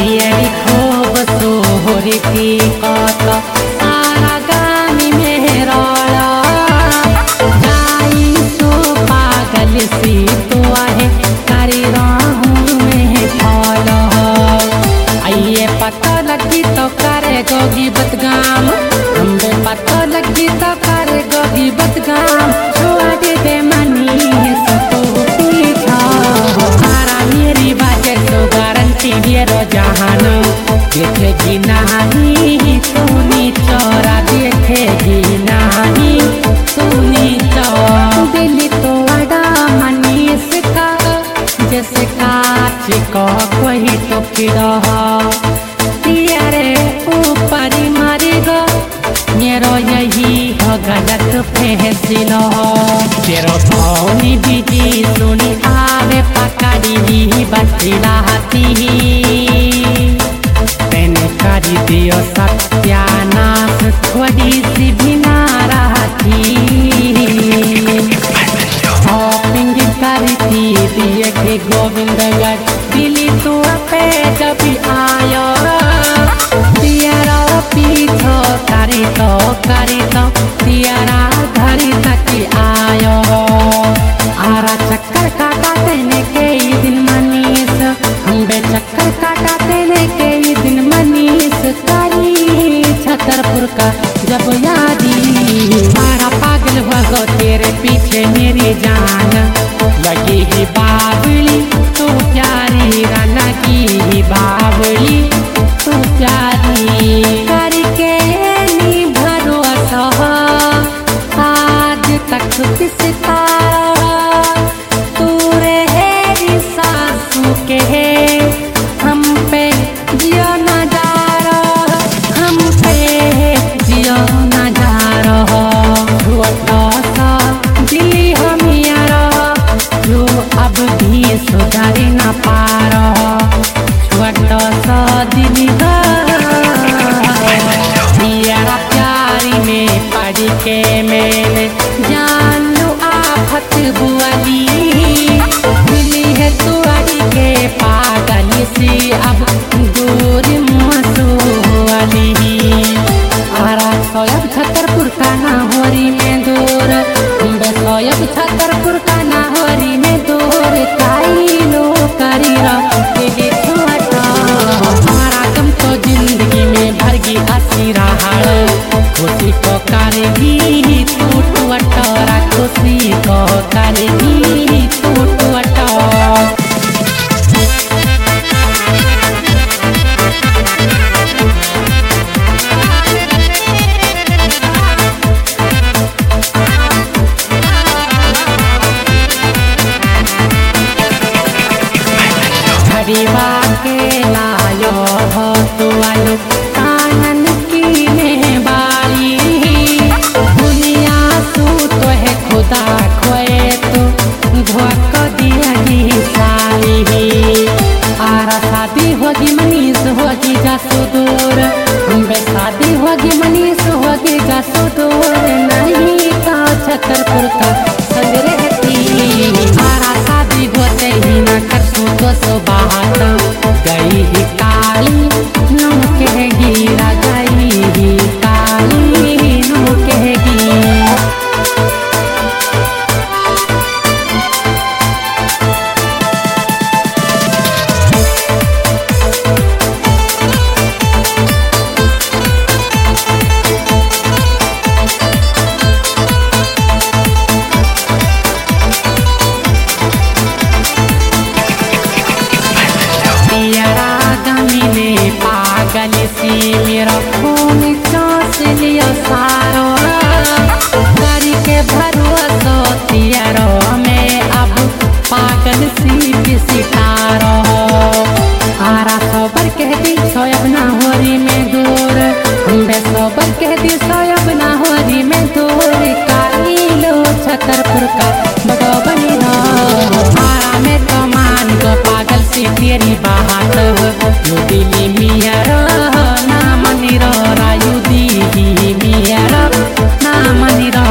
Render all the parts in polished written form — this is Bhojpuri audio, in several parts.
पियरी खूब सोहरी थी कत सारा गामी में रोला जाई सो पागल सी तो आहे करी राहू में फल आइए पता लगी तो करे गोगी बदगाम हमरे पता लगी तो करे गोगी बदगाम छुआ दे मनी सतो पीछा हारा मेरी बाजे तो गारंटी दिए रो जहान देखेगी नहीं सुनी चोरा देखेगी नहीं सुनी चोरा दिल्ली तो अड़ा मनीष का जैसे काच को कोई तो फिर तेरे ऊपर मरी गो मेरो यही हो गलत फैसला तेरो धोनी बीजी सुनी आवे पकड़ी बचलाती तेने करी दियो सत्यानाश थोड़ी सी भी ना रहती शॉपिंग करी थी दिए के गोविंदगढ़ दिल्ली तो पे जब आयो तियारा पीछो करी तो तियारा घरी तक आयो आरा चक्कर काटा तेने के दिन मनीष बे चक्कर काटा तेने के दिन मनीष करी छतरपुर का जब यादी मारा पागल हुआ गो तेरे पीछे मेरी जान लगी ही बावली तू प्यारी लगी बावली तू प्यारी करके नी भरोसा आज तक किसका तू रहे सासू के हम पे जियो न जा रहा हम पे जियो न जा रहा छोटा सा दिल्ली हम यारा जो अब भी सुधार न पा रहा छोटा सा दिल यारा प्यारी में पढ़ के मैंने जान लो आफत बुआली मिली है तुअड़ी के पागल सी अब दूर मुँहसुआली आरा सोयब छतरपुर का नाहौरी में दूर सोयब छतरपुर का नाहौरी में दूर काई लो करी रे छोटा हमारा गम तो जिंदगी में भरगी हसी रहा खुशी को करेगी टूट वटोरा खुशी को करेगी टूट वटोरा हरीवा के लायो हो तो आलो कानन की मेहबारी दुनिया तू तो है खुदा खोए तो धोक दिया सारी आरा शादी होगी मनीष होगी जासो दूर बे शादी होगी मनीष होगी जासो दूर नहीं का छतरपुर का संग रहती आरा शादी होते ही न कर सो बात गई ही काली नो कहेगी राजाई ही काली नो कहेगी पागल सी मेरा खून चास लिया सारो करी के भरोसा तियारो में अब पागल सी सितारो आरा सोबर कह दी सोयब ना होरी में दूर बे सोबर कह दी सोयब ना होरी में दूर काली लो छतरपुर का बड़ो बनी आरा में तो मान गो पागल सी तेरी बात लो दिली मिया ना मनी रो रायु दी मिया ना मनी रो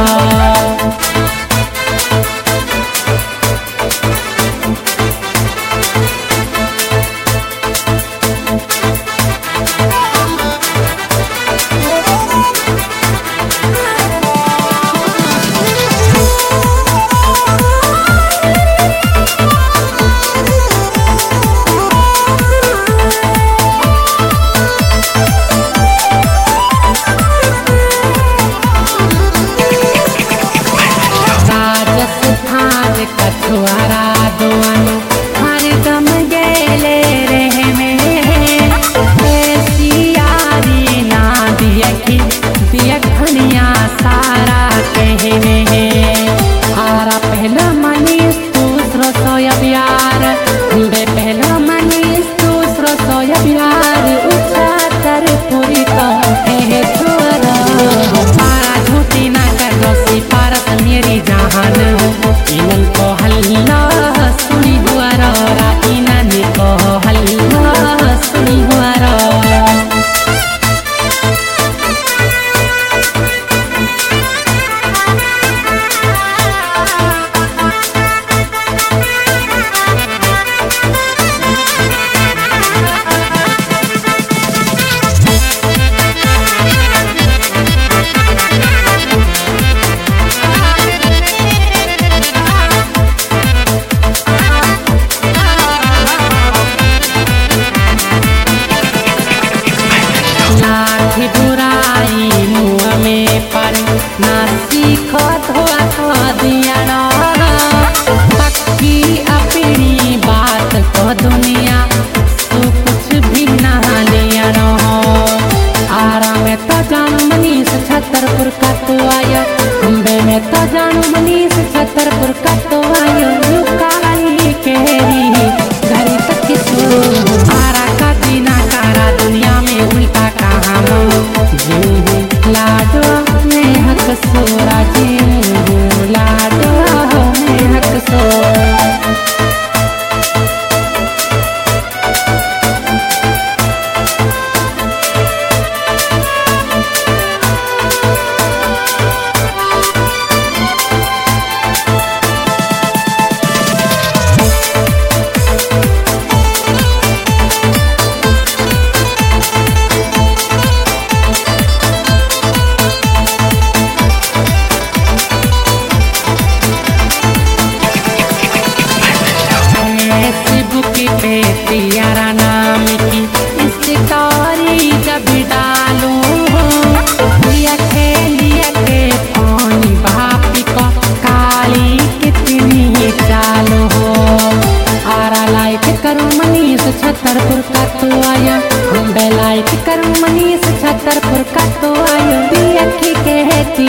तो आया बेलाइट कर मनीष छतरपुर का तो आया अखी कहती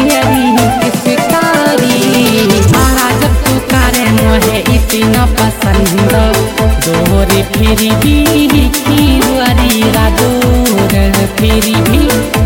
किसकारी मारा जब तू करे मोहे इतना पसंद दोहरी फिरी भी की राजोर फिरी भी